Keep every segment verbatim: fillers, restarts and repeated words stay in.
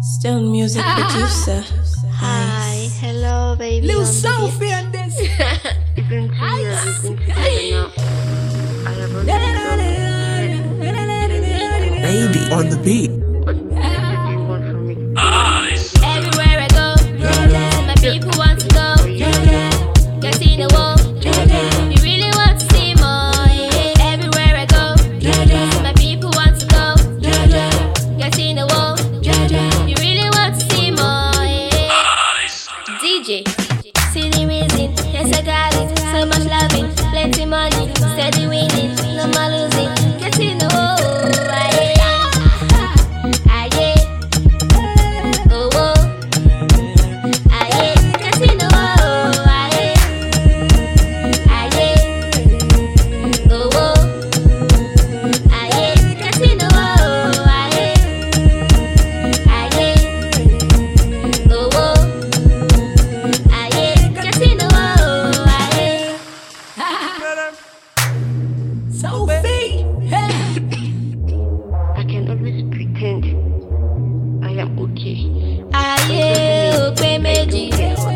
Stone music producer. Hi, hello baby. Little Sophie and this. It's been two years we've been together now. I have already Baby on the beat. But what do you want from me? Everywhere I go, my people want to go. Get in the wall, you really want to see more. Everywhere I go, my people want to go. Get in the wall, you really want to see more. D J, see the reason, yes I got it. So much loving, plenty money, steady winning, no more losing. Get in the wall. Sophie. I can always pretend I am okay. Aye, ope meji.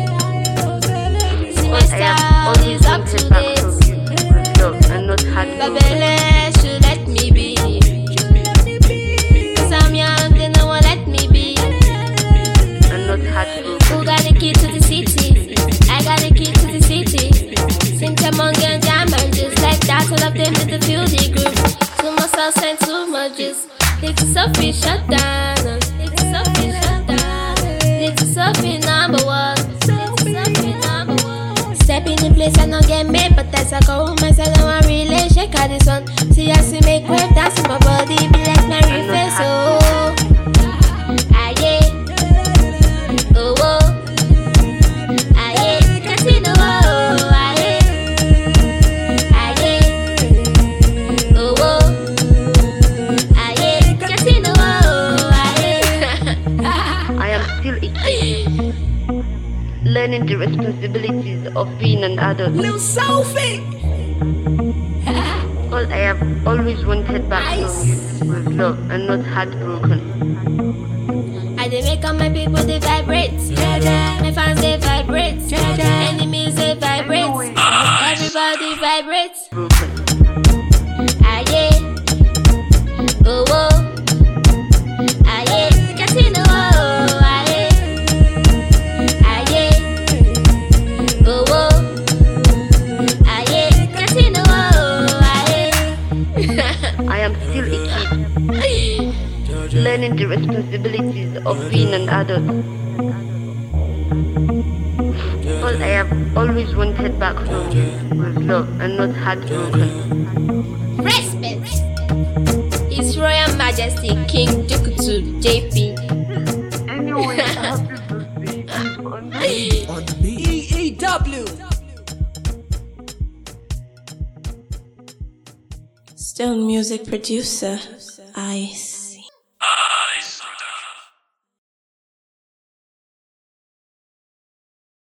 My But I have style always is up wanted to back date. from you with love and not heartbroken. Babele should let me be. Cause I'm young, they no one let me be. And not heartbroken. Who got the key to the city? I got the key to the city. Sing among young diamonds, just like that. All of them did the field the group. Too much sauce and too much juice. Little Sophie shut down. Little Sophie shut down. Little Sophie number one. Little Sophie number one. Stepping in place, I don't get made, but that's a go. Myself, I want really shake out this one. See, I see make wave dance with my body, be like my face. Oh, ah yeah. Oh, oh. Ah yeah. Casino. Oh, ah yeah. Ah yeah. Oh, oh. Ah yeah. Casino. Oh, ah yeah. I am still a kid, learning the responsibilities of being an adult. Little Sophie. All I have always wanted back from you was love and not heartbroken. I dey make all my people they vibrate. My fans they vibrate. Enemies they vibrate. Everybody vibrates. Broken. Ah yeah. Oh oh. Ah yeah. Casino. Oh ah yeah. Ah yeah. Oh oh. Ah yeah. Casino. Oh ah yeah. I am still a kid, learning the responsibilities of being an adult. All I have always wanted back from you was love and not heartbroken. Respect. His Royal Majesty King Dukutu J P. Anyway, happy birthday on me. On the beat. E E W. Stone music producer. Ice.